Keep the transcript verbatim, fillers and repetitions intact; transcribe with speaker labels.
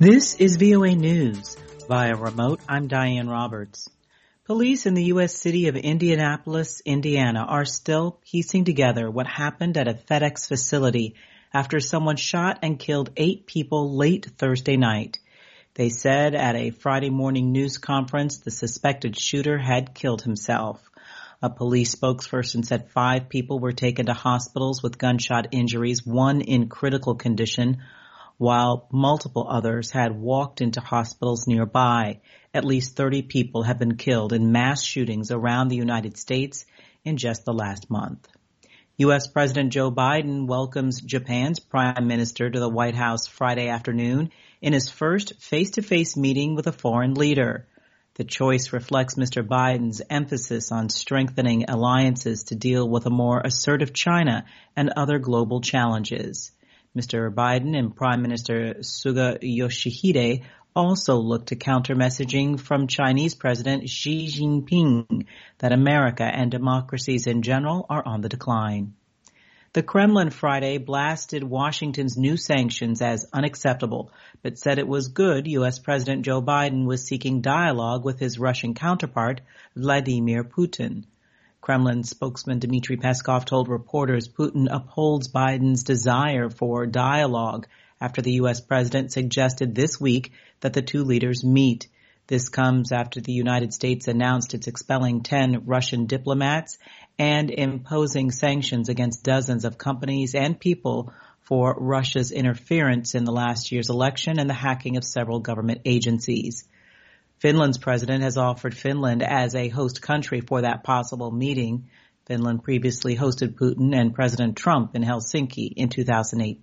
Speaker 1: This is V O A News. Via remote, I'm Diane Roberts. Police in the U S city of Indianapolis, Indiana, are still piecing together what happened at a FedEx facility after someone shot and killed eight people late Thursday night. They said at a Friday morning news conference the suspected shooter had killed himself. A police spokesperson said five people were taken to hospitals with gunshot injuries, one in critical condition, while multiple others had walked into hospitals nearby. At least thirty people have been killed in mass shootings around the United States in just the last month. U S President Joe Biden welcomes Japan's Prime Minister to the White House Friday afternoon in his first face-to-face meeting with a foreign leader. The choice reflects Mister Biden's emphasis on strengthening alliances to deal with a more assertive China and other global challenges. Mister Biden and Prime Minister Suga Yoshihide also look to counter messaging from Chinese President Xi Jinping that America and democracies in general are on the decline. The Kremlin Friday blasted Washington's new sanctions as unacceptable, but said it was good U S President Joe Biden was seeking dialogue with his Russian counterpart, Vladimir Putin. Kremlin spokesman Dmitry Peskov told reporters Putin upholds Biden's desire for dialogue after the U S president suggested this week that the two leaders meet. This comes after the United States announced it's expelling ten Russian diplomats and imposing sanctions against dozens of companies and people for Russia's interference in the last year's election and the hacking of several government agencies. Finland's president has offered Finland as a host country for that possible meeting. Finland previously hosted Putin and President Trump in Helsinki in two thousand eight.